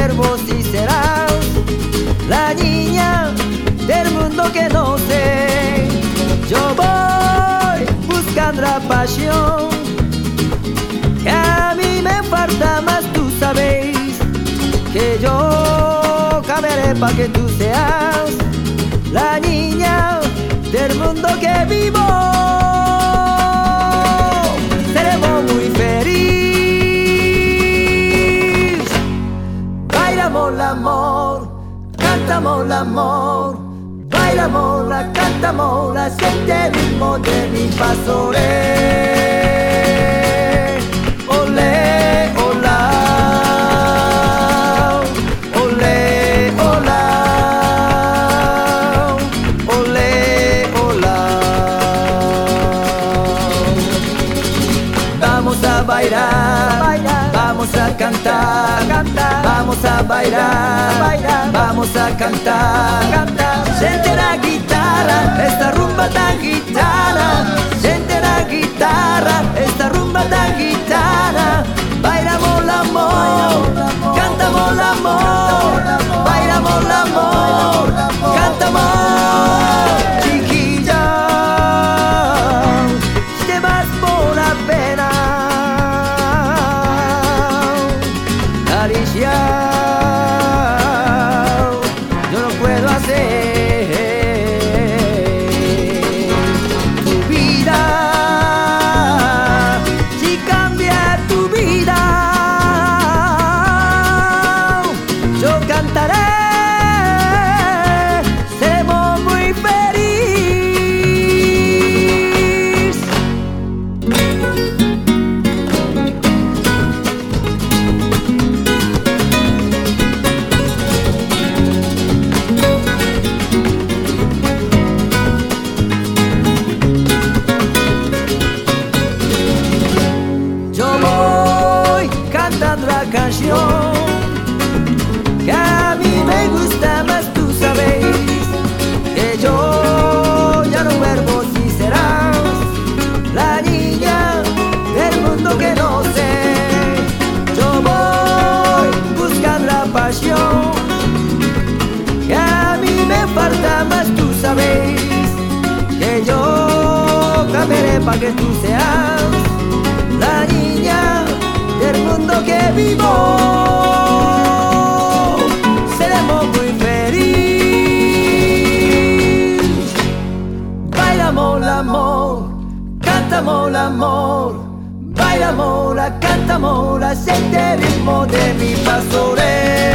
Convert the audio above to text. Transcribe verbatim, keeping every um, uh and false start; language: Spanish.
ver vos y serás la niña del mundo que no sé. Yo voy buscando la pasión, que a mí me falta más, tú sabes que yo cambiaré para que tú seas la niña del mundo que vivo. Seremos muy felices, bailamos el amor, cantamos el amor, bailamos la, cantamos la, siente el ritmo de mi paso. Olé, olá, olé, olá, olé, olá. Vamos a bailar, bailar, vamos a cantar, cantar, vamos a bailar, bailar, vamos a cantar, cantar. Siente la guitarra, esta rumba tan gitana. Siente la guitarra, esta rumba tan gitana. Bailamos el amor, cantamos el amor, bailamos el amor, cantamos. Chiquilla, te vas por la pena, Alicia, yo no puedo hacer tu vida, si cambia tu vida, yo cantaré, seremos muy felices. Yo voy cantando la canción, que a mí me gusta más, tú sabes que yo ya no vuelvo si serás la niña del mundo que no sé. Yo voy buscando la pasión, que a mí me falta más, tú sabes que yo cambiaré para que tú seas la niña del mundo que vivo. Seremos muy felices, bailamos el amor, cantamos el amor, bailamos la, cantamos la, siente el ritmo de mi paso.